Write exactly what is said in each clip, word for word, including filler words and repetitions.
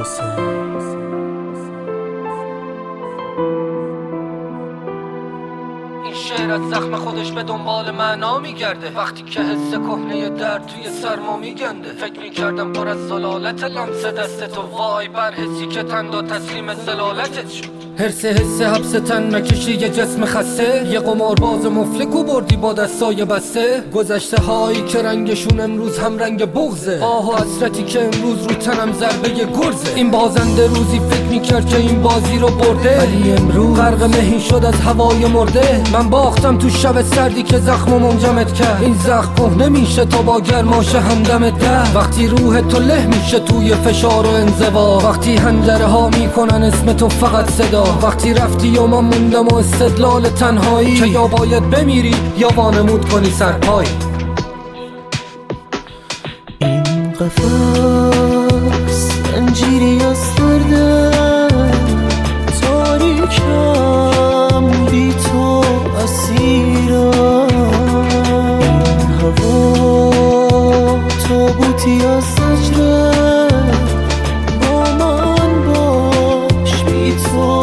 این شعر از زخم خودش به دنبال معنا میگرده، وقتی که حس کهنه درد توی سرما میگنده. فکر میکردم پر از زلالت لمس دست تو، وای بر حسی که تن داد تسلیم زلالتت شد. حرس حس حبس تن نکشی یه جسم خسته، یه قمارباز مفلکو بردی با دستای بسته. گذشته هایی که رنگشون امروز هم رنگ بغضه، آه و حسرتی که امروز رو تنم ضربه گرزه. این بازنده روزی فکر میکرد که این بازی رو برده، ولی امروز غرق مهی شد از هوای مرده. من باختم تو شب سردی که زخمو منجمد کرد، این زخم کهنه میشه تا با گرماش همدمت در. وقتی روح تو له میشه توی فشار و انزوا، وقتی حنجره ها میکنن اسم تو فقط صدا. وقتی رفتی و من موندم و استدلال تنهایی، که یا باید بمیری یا وانمود کنی سرپای. این قفس زنجیری از دردم، تاریکم بی تو اسیرم. این هوا تابوتی از زجرم، با من باش بی تو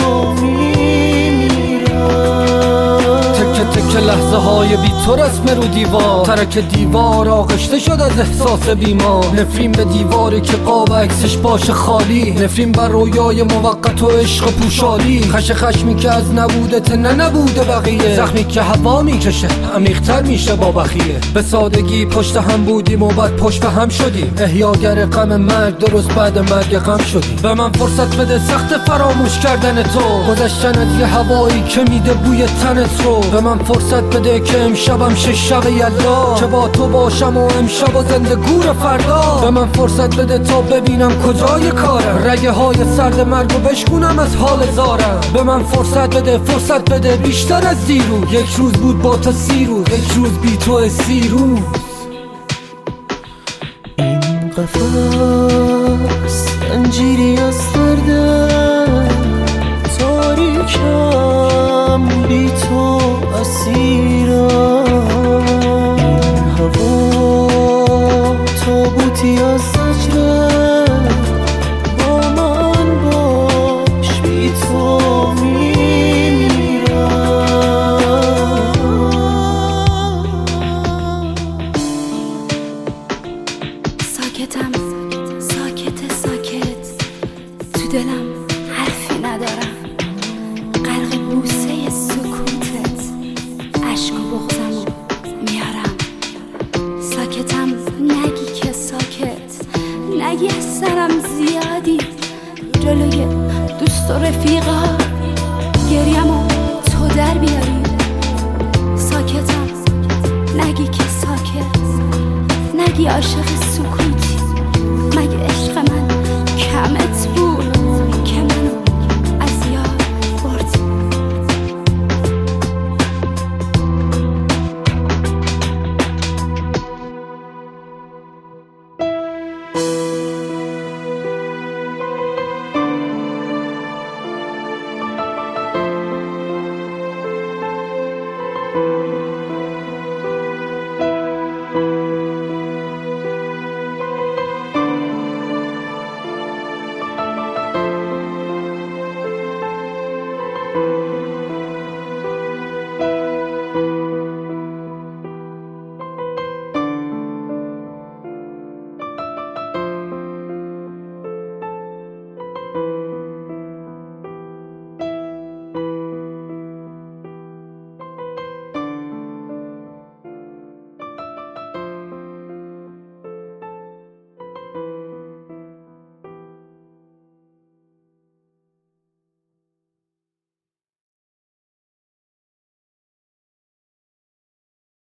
که لحظه های بی تو رسم رو دیوار، ترک دیوار آغشته شد از احساس بیمار. نفرین به دیواری که قاب عکسش باشه خالی، نفرین بر رویای موقت و عشق پوشالی. خش خشمی که از نبودت نه نبوده بقیه، زخمی که هوا میکشه عمیق‌تر میشه با بخیه. به سادگی پشت هم بودیم و بعد پشت به هم شدیم، احیاگر غم مرگ درست بعد مرگ غم شدیم. به من فرصت بده سخت فراموش کردن تو، گذشتن از یه هوایی که میده بوی تنت رو. به من فرصت بده که امشبم شش شب یلدا، که با تو باشم و امشب و زنده گور فردا. به من فرصت بده تا ببینم کجای کارم، رگه های سرد مرگ و بشکونم از حال زارم. به من فرصت بده فرصت بده بیشتر از دیروز، یک روز بود با تو سی روز، یک روز بی تو سی روز. این قفس زنجیری از دردم، تاریکم بی تو اسیرم. این هوا تابوتی از زجرم، با من باش بی تو میمیرم. ساکتم ساکت ساکت، تو دلم حرفی ندارم، غرق بوسه سکوتت عشق و بغضمو میارم. ساکتم نگی که ساکت، نگی از سرم زیادی، جلوی دوست و رفیقا گریمو تو در بیاری. ساکتم نگی که ساکت، نگی عاشق سکوتی، مگه عشق من کمت